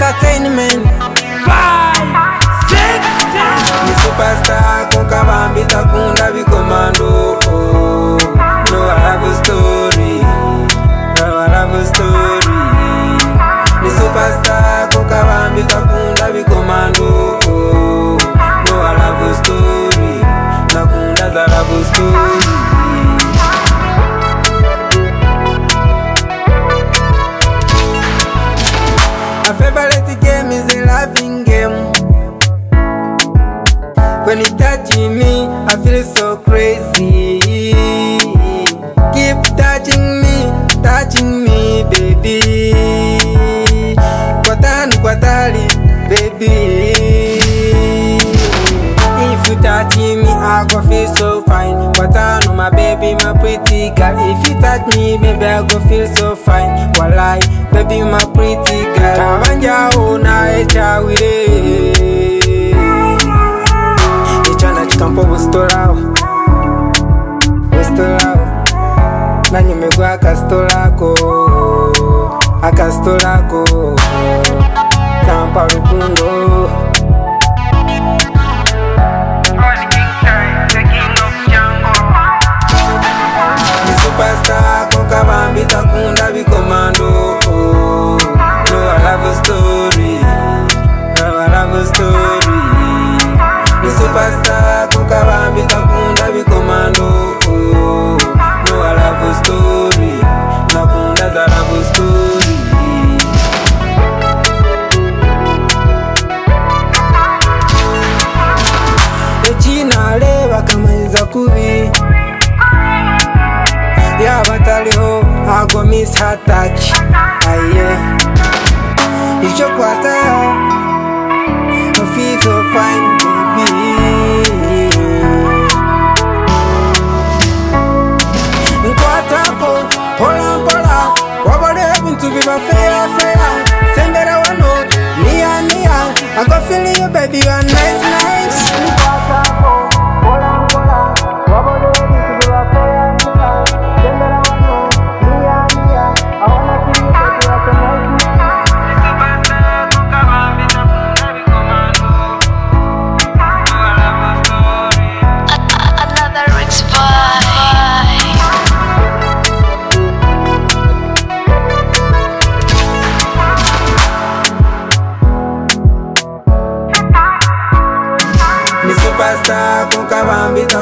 Entertainment 5, 6, ni superstar con kabambi takunda bikomando. No, I have a story. No, I have a story. Ni superstar con kabambi takunda bikomando. No, I have a story. Nakunda za love story. My favorite game is a laughing game. When you touching me, I feel so crazy. Keep touching me, baby. Kwatali, baby. If you touching me, I go feel so fine. Kwatano, my baby, my pretty girl. If you touch me, baby, I go feel so fine. Walai, baby, my pretty girl. Kabanja ona echa wile. Echana chikampo westolao. Na nyumegwa akastolako. Kampa rukundo. Superstar con kabambi takunda bikomando. No, I love a story. No, I love a story. Ni superstar con kabambi takunda bikomando. No, I love a story. Nakunda za love story. Echina leba kamaliza kubi. Yeah, bataliho, I go miss her touch. Yeah. It's your quarter, I feel so fine, baby. Nkwatako, pola, wabale heaven to be my fair. Send that I want no, nia. I go feeling you, baby, you are nice. Nkwatako, pola, wabale heaven to be my fair. Ni superstar con kabambi